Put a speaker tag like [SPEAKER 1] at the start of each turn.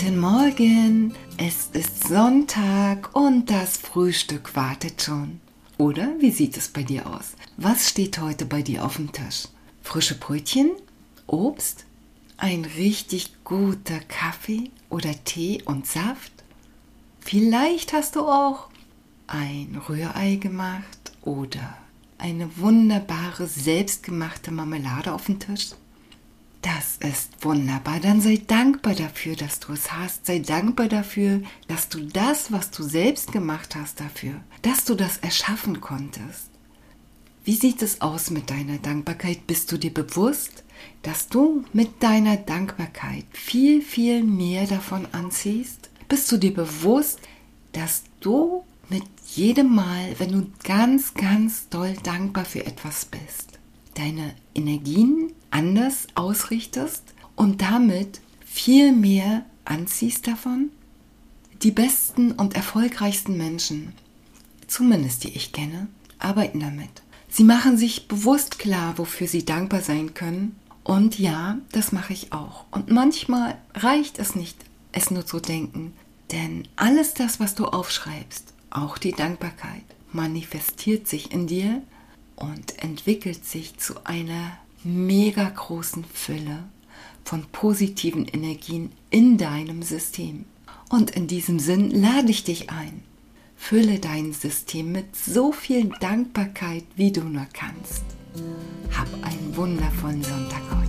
[SPEAKER 1] Guten Morgen, es ist Sonntag und das Frühstück wartet schon. Oder wie sieht es bei dir aus? Was steht heute bei dir auf dem Tisch? Frische Brötchen? Obst? Ein richtig guter Kaffee oder Tee und Saft? Vielleicht hast du auch ein Rührei gemacht oder eine wunderbare selbstgemachte Marmelade auf dem Tisch. Das ist wunderbar. Dann sei dankbar dafür, dass du es hast. Sei dankbar dafür, dass du das, was du selbst gemacht hast, dafür, dass du das erschaffen konntest. Wie sieht es aus mit deiner Dankbarkeit? Bist du dir bewusst, dass du mit deiner Dankbarkeit viel, viel mehr davon anziehst? Bist du dir bewusst, dass du mit jedem Mal, wenn du ganz, ganz doll dankbar für etwas bist, deine Energien anders ausrichtest und damit viel mehr anziehst davon? Die besten und erfolgreichsten Menschen, zumindest die ich kenne, arbeiten damit. Sie machen sich bewusst klar, wofür sie dankbar sein können. Und ja, das mache ich auch. Und manchmal reicht es nicht, es nur zu denken. Denn alles das, was du aufschreibst, auch die Dankbarkeit, manifestiert sich in dir und entwickelt sich zu einer mega großen Fülle von positiven Energien in deinem System. Und in diesem Sinn lade ich dich ein. Fülle dein System mit so viel Dankbarkeit, wie du nur kannst. Hab einen wundervollen Sonntag heute.